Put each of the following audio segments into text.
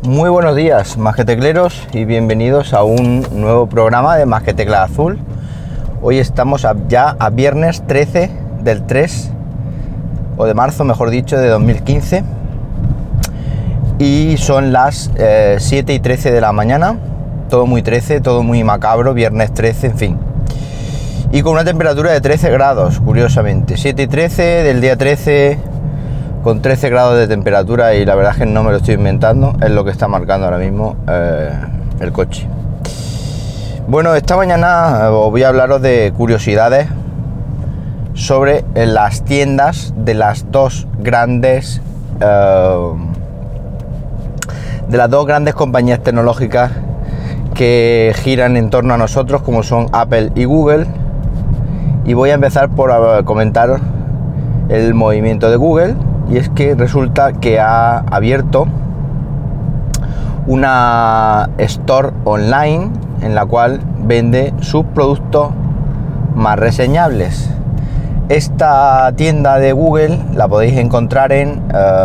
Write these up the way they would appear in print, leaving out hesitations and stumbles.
Muy buenos días, masquetecleros, y bienvenidos a un nuevo programa de Más que Tecla Azul. Hoy estamos ya a viernes 13 del 3, o de marzo, mejor dicho, de 2015. Y son las 7 y 13 de la mañana. Todo muy 13, todo muy macabro, viernes 13, en fin. Y con una temperatura de 13 grados, curiosamente. 7 y 13 del día 13, con 13 grados de temperatura, y la verdad es que no me lo estoy inventando, es lo que está marcando ahora mismo el coche. Bueno, esta mañana os voy a hablaros de curiosidades sobre las tiendas de las dos grandes compañías tecnológicas que giran en torno a nosotros, como son Apple y Google. Y voy a empezar por comentaros el movimiento de Google. Y es que resulta que ha abierto una store online en la cual vende sus productos más reseñables. Esta tienda de Google la podéis encontrar en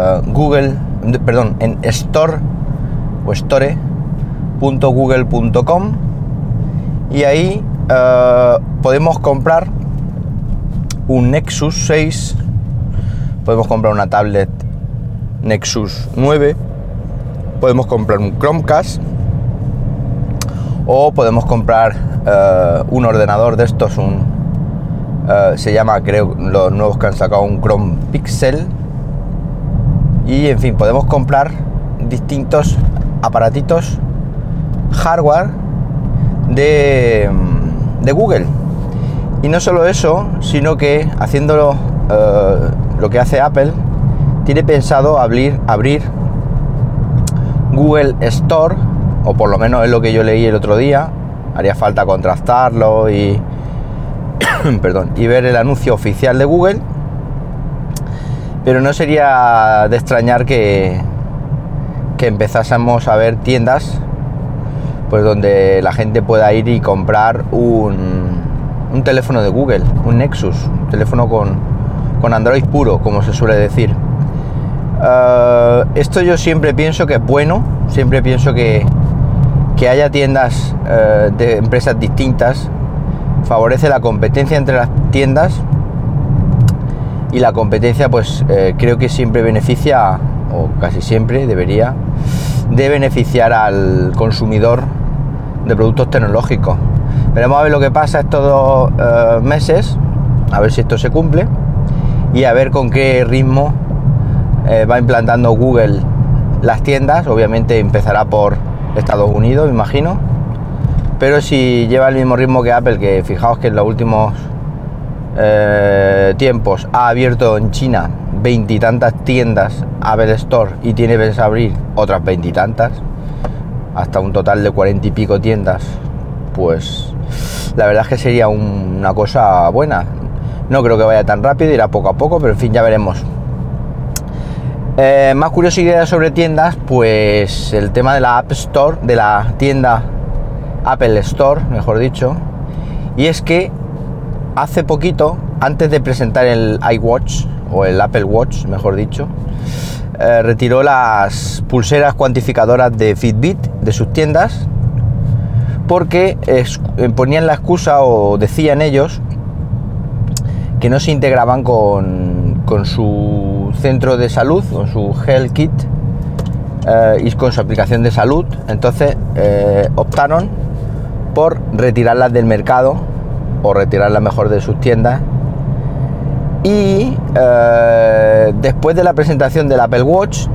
en store o store.google.com, y ahí podemos comprar un Nexus 6. Podemos comprar una tablet Nexus 9, podemos comprar un Chromecast, o podemos comprar un ordenador de estos, se llama, creo, los nuevos que han sacado, un Chrome Pixel. Y en fin, podemos comprar distintos aparatitos hardware de Google. Y no solo eso, sino que haciéndolo lo que hace Apple, tiene pensado abrir Google Store, o por lo menos es lo que yo leí el otro día. Haría falta contrastarlo y y ver el anuncio oficial de Google, pero no sería de extrañar que empezásemos a ver tiendas pues donde la gente pueda ir y comprar un teléfono de Google, un Nexus, un teléfono con Android puro, como se suele decir. Esto yo siempre pienso que es bueno, siempre pienso que haya tiendas de empresas distintas favorece la competencia entre las tiendas, y la competencia pues creo que siempre beneficia, o casi siempre debería de beneficiar al consumidor de productos tecnológicos. Veremos a ver lo que pasa estos 2 meses, a ver si esto se cumple y a ver con qué ritmo va implantando Google las tiendas. Obviamente empezará por Estados Unidos, me imagino, pero si lleva el mismo ritmo que Apple, que fijaos que en los últimos tiempos ha abierto en China 20 y tantas tiendas Apple Store, y tiene pensado abrir otras 20 y tantas, hasta un total de 40 y pico tiendas, pues la verdad es que sería una cosa buena. No creo que vaya tan rápido, irá poco a poco, pero en fin, ya veremos. Más curiosidades sobre tiendas, pues el tema de la App Store, de la tienda Apple Store, mejor dicho. Y es que hace poquito, antes de presentar el iWatch, o el Apple Watch, mejor dicho, retiró las pulseras cuantificadoras de Fitbit de sus tiendas, porque ponían la excusa, o decían ellos, que no se integraban con su centro de salud, con su Health Kit y con su aplicación de salud. Entonces optaron por retirarlas del mercado, o retirarlas mejor de sus tiendas. Y después de la presentación del Apple Watch,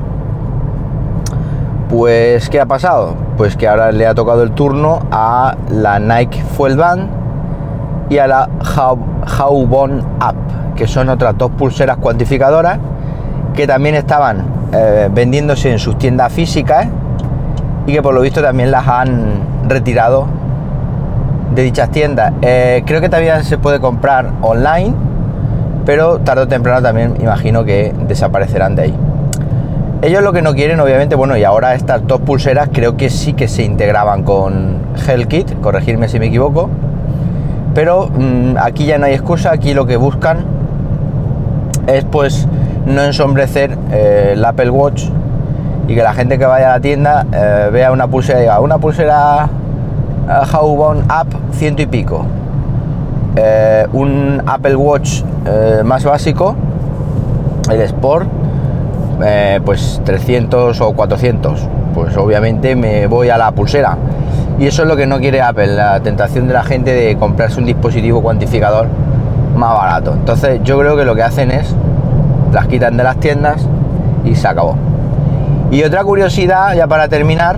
pues ¿qué ha pasado? Pues que ahora le ha tocado el turno a la Nike Fuel Band y a la Jawbone App, que son otras 2 pulseras cuantificadoras que también estaban vendiéndose en sus tiendas físicas, y que por lo visto también las han retirado de dichas tiendas. Creo que también se puede comprar online, pero tarde o temprano también imagino que desaparecerán de ahí. Ellos lo que no quieren, obviamente, bueno, y ahora estas 2 pulseras creo que sí que se integraban con Health Kit, corregirme si me equivoco, pero aquí ya no hay excusa. Aquí lo que buscan es pues no ensombrecer el Apple Watch y que la gente que vaya a la tienda vea una pulsera y diga, una pulsera Jawbone Up 100 y pico, un Apple Watch más básico, el Sport, pues 300 o 400. Pues obviamente me voy a la pulsera, y eso es lo que no quiere Apple, la tentación de la gente de comprarse un dispositivo cuantificador más barato. Entonces yo creo que lo que hacen es las quitan de las tiendas y se acabó. Y otra curiosidad, ya para terminar,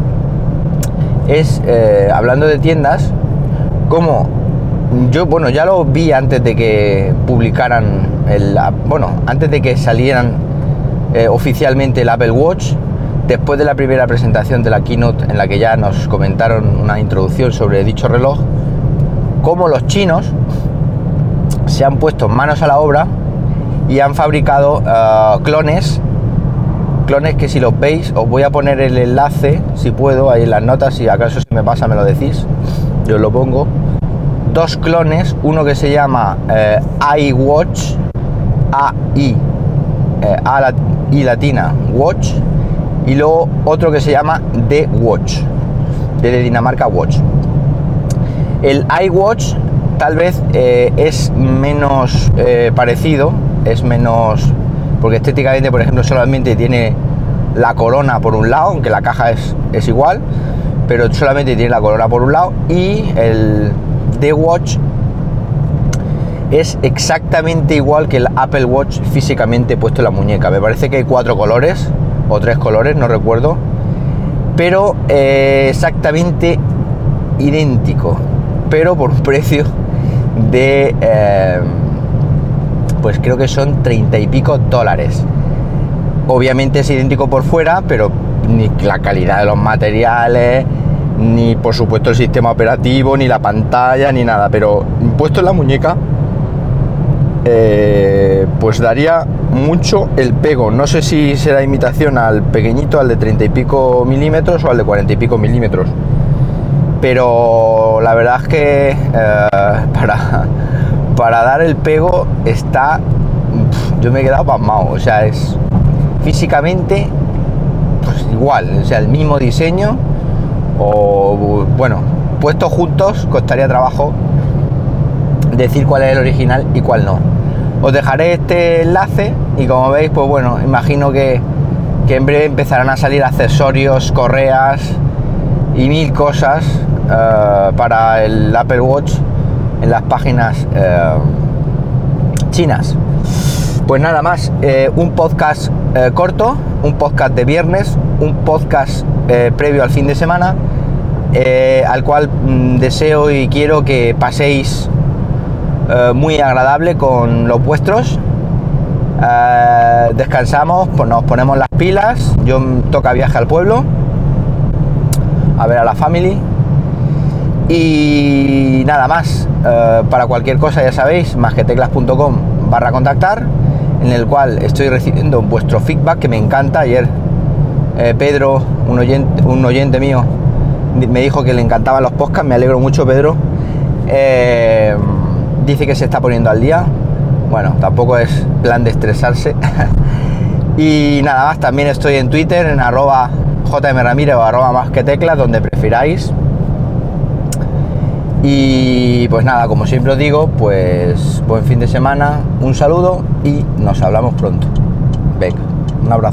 es hablando de tiendas, como yo, bueno, ya lo vi antes de que publicaran antes de que salieran oficialmente el Apple Watch, después de la primera presentación de la keynote en la que ya nos comentaron una introducción sobre dicho reloj, como los chinos se han puesto manos a la obra y han fabricado clones que, si los veis, os voy a poner el enlace, si puedo, ahí en las notas, si acaso se me pasa me lo decís, yo os lo pongo. 2 clones, uno que se llama iWatch, I latina Watch, y luego otro que se llama The Watch, de Dinamarca Watch. El iWatch tal vez es menos parecido, es menos, porque estéticamente, por ejemplo, solamente tiene la corona por un lado, aunque la caja es igual, pero solamente tiene la corona por un lado, y el The Watch es exactamente igual que el Apple Watch físicamente puesto en la muñeca. Me parece que hay 4 colores o 3 colores, no recuerdo, pero exactamente idéntico, pero por un precio de pues creo que son 30 y pico dólares. Obviamente es idéntico por fuera, pero ni la calidad de los materiales, ni por supuesto el sistema operativo, ni la pantalla, ni nada, pero puesto en la muñeca pues daría mucho el pego. No sé si será imitación al pequeñito, al de 30 y pico milímetros o al de 40 y pico milímetros, pero la verdad es que para dar el pego está, yo me he quedado pasmado. O sea, es físicamente pues igual, o sea, el mismo diseño, o bueno, puestos juntos costaría trabajo decir cuál es el original y cuál no. Os dejaré este enlace y, como veis, pues bueno, imagino que en breve empezarán a salir accesorios, correas y 1000 cosas para el Apple Watch en las páginas chinas. Pues nada más, un podcast corto, un podcast de viernes, un podcast previo al fin de semana, al cual deseo y quiero que paséis muy agradable con los vuestros. Descansamos, pues nos ponemos las pilas. Yo toca viaje al pueblo a ver a la family. Y nada más, para cualquier cosa ya sabéis, masqueteclas.com/contactar, en el cual estoy recibiendo vuestro feedback, que me encanta. Ayer Pedro, un oyente mío, me dijo que le encantaban los podcasts. Me alegro mucho, Pedro. Dice que se está poniendo al día. Bueno, tampoco es plan de estresarse. Y nada más, también estoy en Twitter, en @jmramírez o @masqueteclas, donde prefiráis. Y pues nada, como siempre os digo, pues buen fin de semana, un saludo y nos hablamos pronto. Venga.